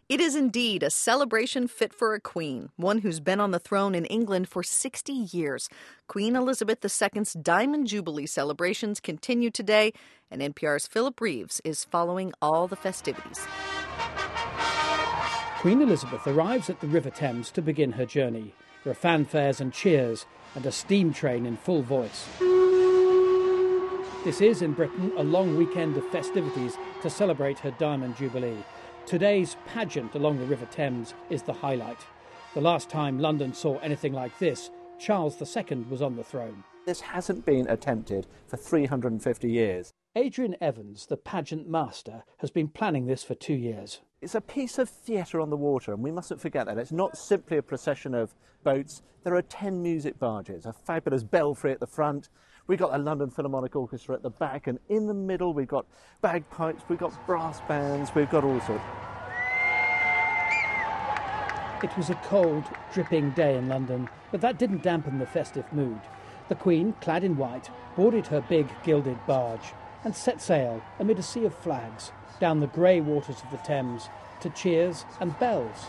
It is indeed a celebration fit for a queen, one who's been on the throne in England for 60 years. Queen Elizabeth II's Diamond Jubilee celebrations continue today, and NPR's Philip Reeves is following all the festivities. Queen Elizabeth arrives at the River Thames to begin her journey. There are fanfares and cheers, and a steam train in full voice. This is, in Britain, a long weekend of festivities to celebrate her Diamond Jubilee. Today's pageant along the River Thames is the highlight. The last time London saw anything like this, Charles II was on the throne. This hasn't been attempted for 350 years. Adrian Evans, the pageant master, has been planning this for 2 years. It's a piece of theatre on the water, and we mustn't forget that. It's not simply a procession of boats. There are 10 music barges, a fabulous belfry at the front. We've got a London Philharmonic Orchestra at the back, and in the middle we've got bagpipes, we've got brass bands, we've got all sorts. It was a cold, dripping day in London, but that didn't dampen the festive mood. The Queen, clad in white, boarded her big gilded barge and set sail amid a sea of flags down the grey waters of the Thames to cheers and bells.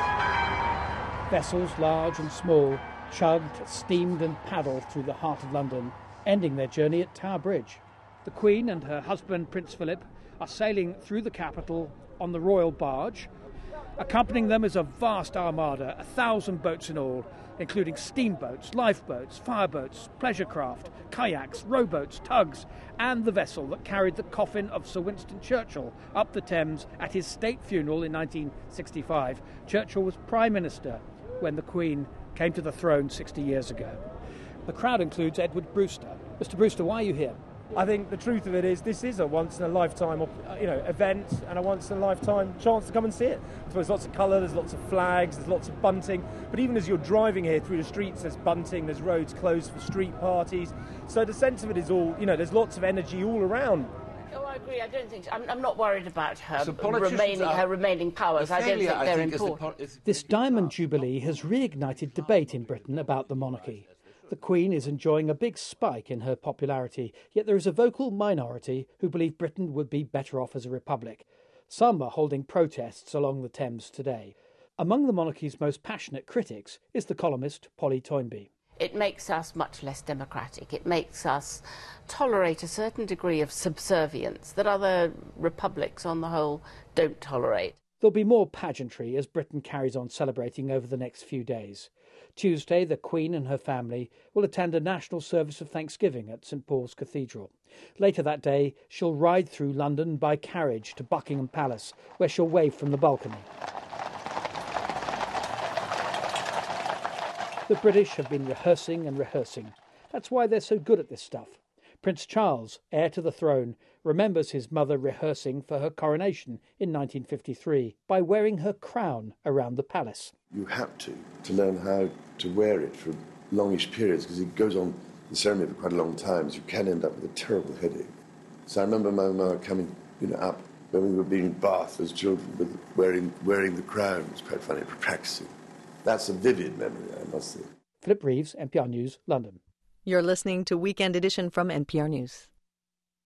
Vessels, large and small, chugged, steamed and paddled through the heart of London, ending their journey at Tower Bridge. The Queen and her husband, Prince Philip, are sailing through the capital on the royal barge. Accompanying them is a vast armada, 1,000 boats in all, including steamboats, lifeboats, fireboats, pleasure craft, kayaks, rowboats, tugs, and the vessel that carried the coffin of Sir Winston Churchill up the Thames at his state funeral in 1965. Churchill was Prime Minister when the Queen came to the throne 60 years ago. The crowd includes Edward Brewster. Mr. Brewster, why are you here? I think the truth of it is this is a once-in-a-lifetime event and a once-in-a-lifetime chance to come and see it. There's lots of colour, there's lots of flags, there's lots of bunting, but even as you're driving here through the streets, there's bunting, there's roads closed for street parties. So the sense of it is all, there's lots of energy all around. Oh, I agree. I don't think I'm not worried about her remaining powers. I don't think they're important. This Diamond Jubilee has reignited debate in Britain about the monarchy. The Queen is enjoying a big spike in her popularity, yet there is a vocal minority who believe Britain would be better off as a republic. Some are holding protests along the Thames today. Among the monarchy's most passionate critics is the columnist Polly Toynbee. It makes us much less democratic. It makes us tolerate a certain degree of subservience that other republics on the whole don't tolerate. There'll be more pageantry as Britain carries on celebrating over the next few days. Tuesday, the Queen and her family will attend a national service of thanksgiving at St Paul's Cathedral. Later that day, she'll ride through London by carriage to Buckingham Palace, where she'll wave from the balcony. The British have been rehearsing and rehearsing. That's why they're so good at this stuff. Prince Charles, heir to the throne, remembers his mother rehearsing for her coronation in 1953 by wearing her crown around the palace. You have to learn how to wear it for longish periods because it goes on the ceremony for quite a long time, so you can end up with a terrible headache. So I remember my mother coming up when we were being bathed as children with wearing the crown. It was quite funny for practicing. That's a vivid memory, I must say. Philip Reeves, NPR News, London. You're listening to Weekend Edition from NPR News.